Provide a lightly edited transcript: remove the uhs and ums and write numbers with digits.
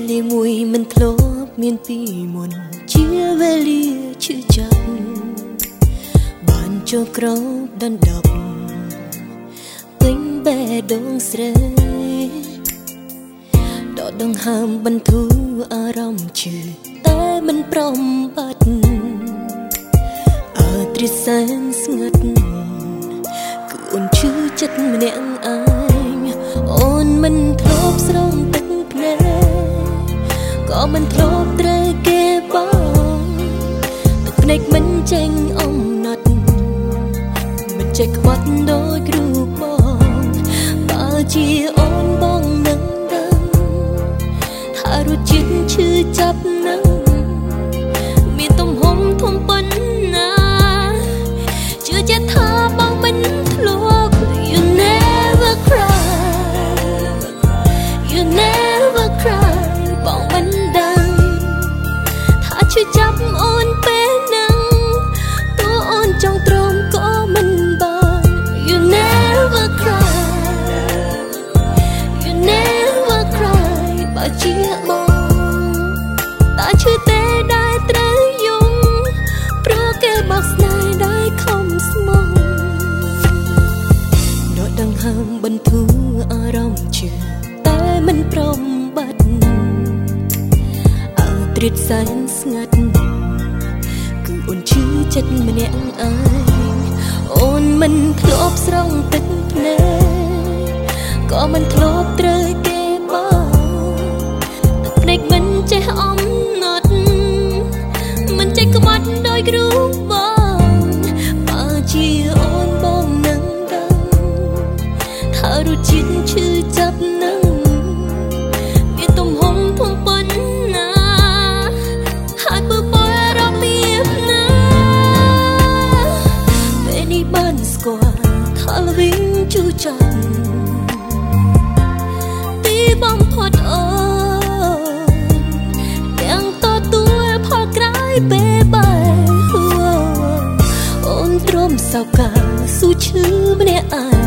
លាមួយមិនធ្លាប់មានពីមុនជាវេលាឈឺចាប់បានចូលក្រោបដណ្ដប់ពេញបេះដូងស្រីដកដង្ហើមបន្ធូរអារម្មណ៍ឈឺតែមិនព្រមបាត់អើទ្រសែនស្ងាត់គឺអូនឈឺចិត្តម្នាក់ឯងអូនមិនធ្លាប់ស្រង់ទឹកភ្នែកក៏មិនធ្លាប់ត្រូវគេបងទឹកភ្នែកមិនចេញអំណត់មិនចេះខ្វាត់ដោយគ្រូបងបើជាអូនបងនឹងដឹងថារសជាតិឈឺចាប់នឹងមានទំហំធំប៉ុណ្ណាជឿជាក់ថាបងមិនធ្លាប់ You never cry You never cry បងមិនដឹងថាឈឺចាប់អូនពេលហ្នឹងតួអូនចង់ទ្រាំក៏មិនបាន You never cry You never cry បើជាបងតើឈឺទេដែលត្រូវយំព្រោះគេបោកស្នេហ៍ដែលខំស្មោះដកដង្ហើមបន្ធូរអារម្មណ៍ឈឺតែមិនព្រមបាត់អើទ្រឹតសែនស្ងាត់គឺអូនឈឺចិត្តម្នាក់ឯងអូនមិនធ្លាប់ស្រង់ទឹកភ្នែកក៏មិនធ្លាប់ត្រូវគេបងទឹកភ្នែកមិនចេះអំណត់មិនចេះក្បត់ដោយគ្រូបងបើជាអូនបងនឹងដឹងថារសជាតិឈឺចាប់នឹងមានទំហំធំប៉ុណ្ណាហើយបើបរមមានណាពេលនេះបានស្គាល់ថាល្វីងជូរចាប់ទីបំផុតអូនទាំងទទួលផលក្រោយពេលបែរអូនទ្រាំសោកកាស៊ូឈឺម្នាក់ឯង